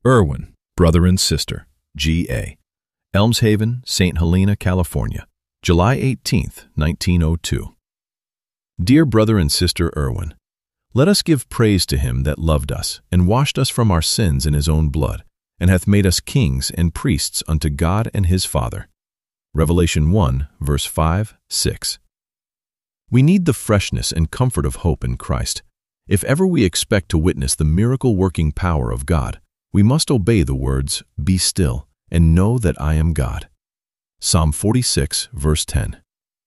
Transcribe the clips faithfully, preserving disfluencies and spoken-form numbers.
Irwin, brother and sister, G A Elmshaven, Saint Helena, California, July eighteenth, nineteen oh two. Dear brother and sister Irwin, let us give praise to him that loved us, and washed us from our sins in his own blood, and hath made us kings and priests unto God and his Father. Revelation one, verse five, six. We need the freshness and comfort of hope in Christ. If ever we expect to witness the miracle-working power of God, we must obey the words, "Be still, and know that I am God." Psalm forty-six, verse ten.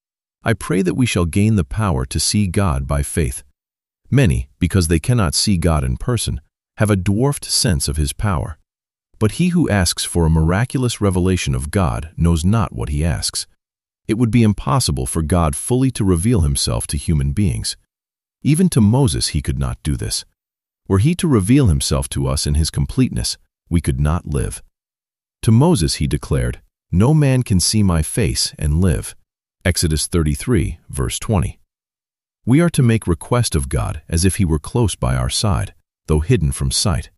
I pray that we shall gain the power to see God by faith. Many, because they cannot see God in person, have a dwarfed sense of his power. But he who asks for a miraculous revelation of God knows not what he asks. It would be impossible for God fully to reveal himself to human beings. Even to Moses he could not do this. Were he to reveal himself to us in his completeness, we could not live. To Moses he declared, "No man can see my face and live." Exodus thirty-three, verse twenty. We are to make request of God as if he were close by our side, though hidden from sight.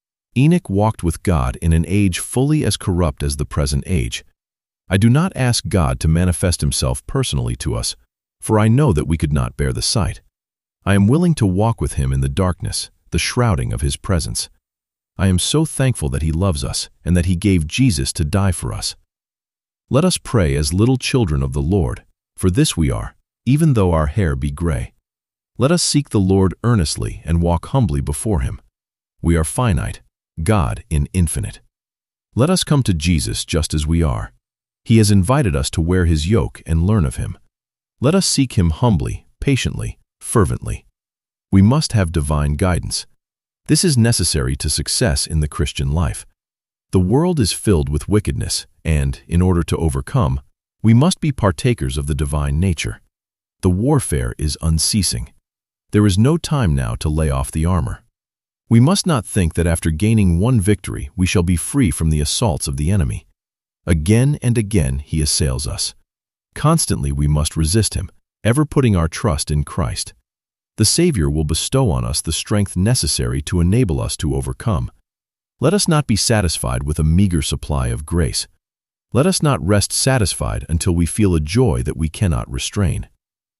Enoch walked with God in an age fully as corrupt as the present age. I do not ask God to manifest himself personally to us, for I know that we could not bear the sight. I am willing to walk with him in the darkness, the shrouding of his presence. I am so thankful that he loves us and that he gave Jesus to die for us. Let us pray as little children of the Lord, for this we are, even though our hair be gray. Let us seek the Lord earnestly and walk humbly before him. We are finite, God in infinite. Let us come to Jesus just as we are. He has invited us to wear his yoke and learn of him. Let us seek him humbly, patiently, fervently. We must have divine guidance. This is necessary to success in the Christian life. The world is filled with wickedness, and, in order to overcome, we must be partakers of the divine nature. The warfare is unceasing. There is no time now to lay off the armor. We must not think that after gaining one victory we shall be free from the assaults of the enemy. Again and again he assails us. Constantly we must resist him, ever putting our trust in Christ. The Savior will bestow on us the strength necessary to enable us to overcome. Let us not be satisfied with a meager supply of grace. Let us not rest satisfied until we feel a joy that we cannot restrain.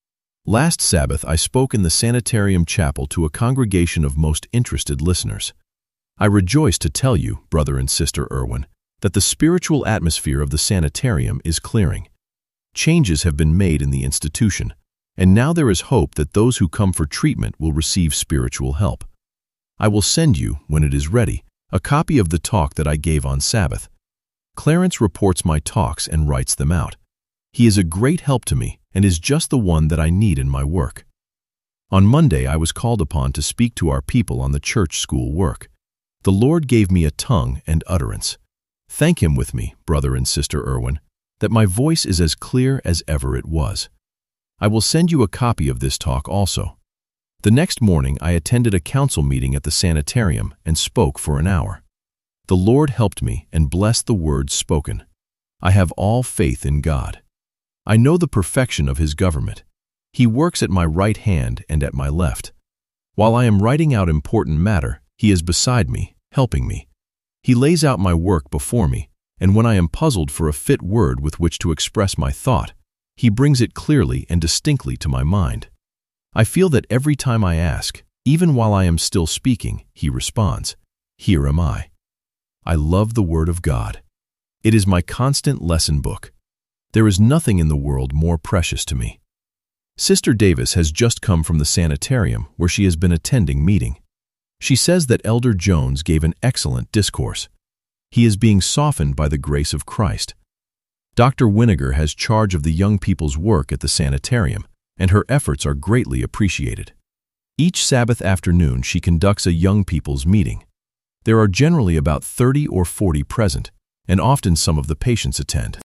Last Sabbath I spoke in the Sanitarium Chapel to a congregation of most interested listeners. I rejoice to tell you, brother and sister Irwin, that the spiritual atmosphere of the sanitarium is clearing. Changes have been made in the institution, and now there is hope that those who come for treatment will receive spiritual help. I will send you, when it is ready, a copy of the talk that I gave on Sabbath. Clarence reports my talks and writes them out. He is a great help to me and is just the one that I need in my work. On Monday I was called upon to speak to our people on the church school work. The Lord gave me a tongue and utterance. Thank him with me, brother and sister Irwin, that my voice is as clear as ever it was. I will send you a copy of this talk also. The next morning I attended a council meeting at the sanitarium and spoke for an hour. The Lord helped me and blessed the words spoken. I have all faith in God. I know the perfection of his government. He works at my right hand and at my left. While I am writing out important matter, he is beside me, helping me. He lays out my work before me, and when I am puzzled for a fit word with which to express my thought, he brings it clearly and distinctly to my mind. I feel that every time I ask, even while I am still speaking, he responds, "Here am I." I love the Word of God. It is my constant lesson book. There is nothing in the world more precious to me. Sister Davis has just come from the sanitarium where she has been attending meeting. She says that Elder Jones gave an excellent discourse. He is being softened by the grace of Christ. Doctor Winiger has charge of the young people's work at the sanitarium, and her efforts are greatly appreciated. Each Sabbath afternoon she conducts a young people's meeting. There are generally about thirty or forty present, and often some of the patients attend.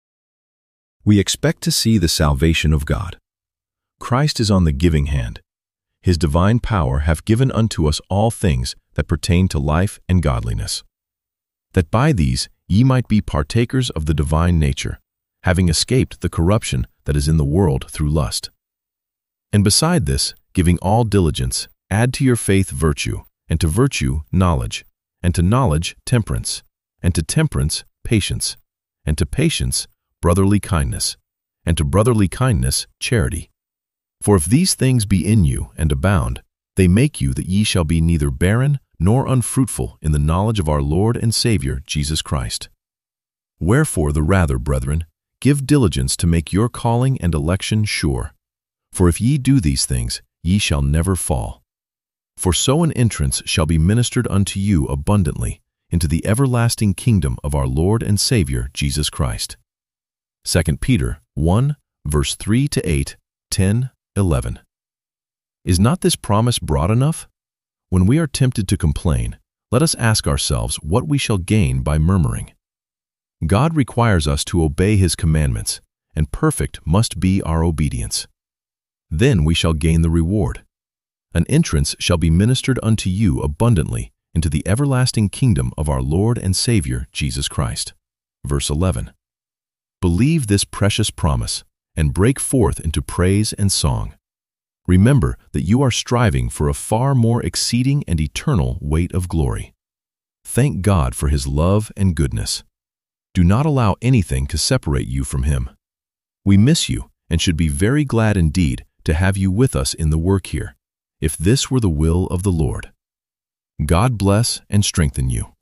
We expect to see the salvation of God. Christ is on the giving hand. His divine power hath given unto us all things that pertain to life and godliness, that by these ye might be partakers of the divine nature, having escaped the corruption that is in the world through lust. And beside this, giving all diligence, add to your faith virtue, and to virtue knowledge, and to knowledge, temperance, and to temperance, patience, and to patience, brotherly kindness, and to brotherly kindness, charity. For if these things be in you and abound, they make you that ye shall be neither barren nor unfruitful in the knowledge of our Lord and Savior Jesus Christ. Wherefore the rather, brethren, give diligence to make your calling and election sure. For if ye do these things, ye shall never fall. For so an entrance shall be ministered unto you abundantly into the everlasting kingdom of our Lord and Savior Jesus Christ. Second Peter one, verse three to eight, ten, eleven. Is not this promise broad enough? When we are tempted to complain, let us ask ourselves what we shall gain by murmuring. God requires us to obey His commandments, and perfect must be our obedience. Then we shall gain the reward. An entrance shall be ministered unto you abundantly into the everlasting kingdom of our Lord and Savior Jesus Christ. Verse eleven. Believe this precious promise, and break forth into praise and song. Remember that you are striving for a far more exceeding and eternal weight of glory. Thank God for His love and goodness. Do not allow anything to separate you from Him. We miss you and should be very glad indeed to have you with us in the work here, if this were the will of the Lord. God bless and strengthen you.